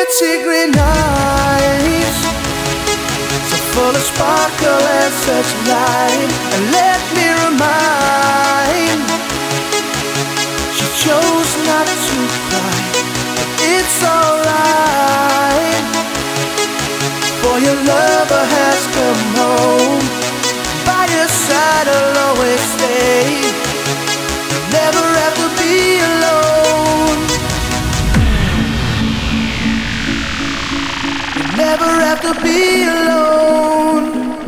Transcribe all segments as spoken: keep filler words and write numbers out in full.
pretty green eyes, so full of sparkle and such light. And let me remind, she chose not to cry, but it's alright, for your lover has come home. By your side I'll always stay. You'll never have to be alone. You'll never have to be alone.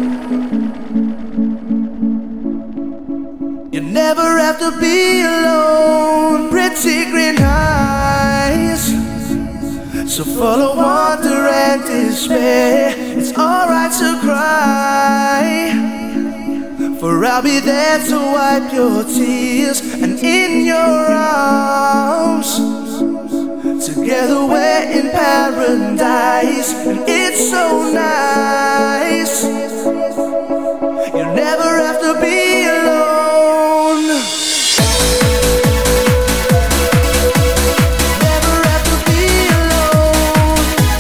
You'll never have to be alone. Pretty green eyes, so full of wonder and despair. It's alright to cry, for I'll be there to wipe your tears. And in your arms, together we're in paradise. And it's so nice. You'll never have to be alone. Never have to be alone.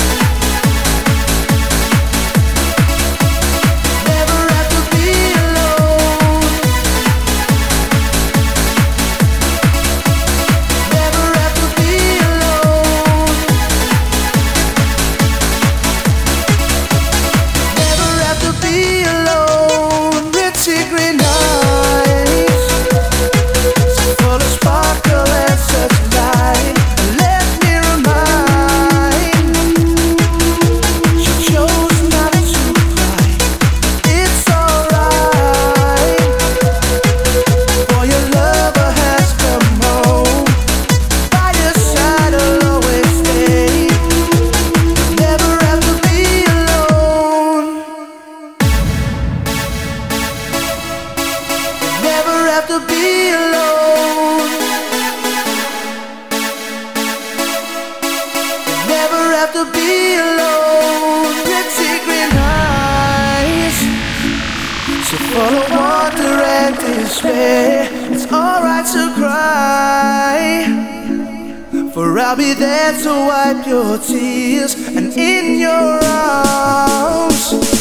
Never have to be alone. Never have to be alone. Never have to be alone. Pretty green eyes, so full of sparkle and such light. And let me remind, she chose not to cry. It's alright, for your lover has come home. By your side I'll always stay. Never have to be alone. Never have to be alone. Never have to be alone. Pretty green eyes, so full of wonder and despair. It's alright to cry, for I'll be there to wipe your tears. And in your arms,